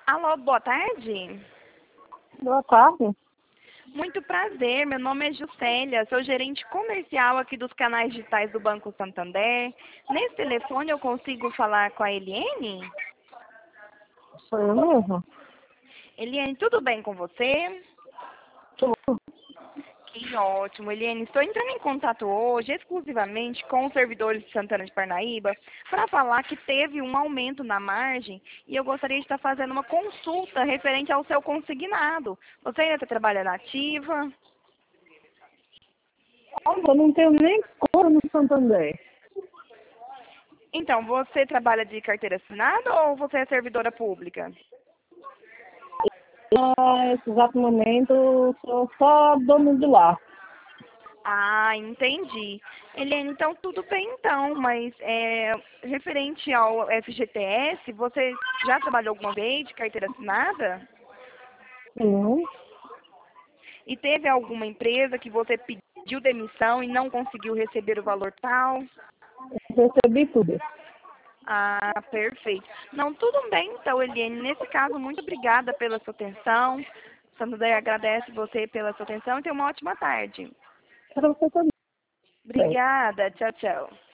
Alô, boa tarde. Boa tarde. Muito prazer, meu nome é Juscelia, sou gerente comercial aqui dos canais digitais do Banco Santander. Nesse telefone eu consigo falar com a Eliene? Sou eu mesmo. Eliene, tudo bem com você? Tudo. Que ótimo, Eliene. Estou entrando em contato hoje exclusivamente com os servidores de Santana de Parnaíba para falar que teve um aumento na margem e eu gostaria de estar fazendo uma consulta referente ao seu consignado. Você ainda está trabalhando ativa? Olha, eu não tenho nem cor no Santander. Então, você trabalha de carteira assinada ou você é servidora pública? Nesse exato momento, eu sou só dono de lá. Ah, entendi. Eliane, então tudo bem então, mas referente ao FGTS, você já trabalhou alguma vez de carteira assinada? Sim, E teve alguma empresa que você pediu demissão e não conseguiu receber o valor tal? recebi tudo. Ah, perfeito. Não, tudo bem então, Eliane. Nesse caso, muito obrigada pela sua atenção. Santander agradece você pela sua atenção e tenha uma ótima tarde. Para você também. Obrigada. Tchau, tchau.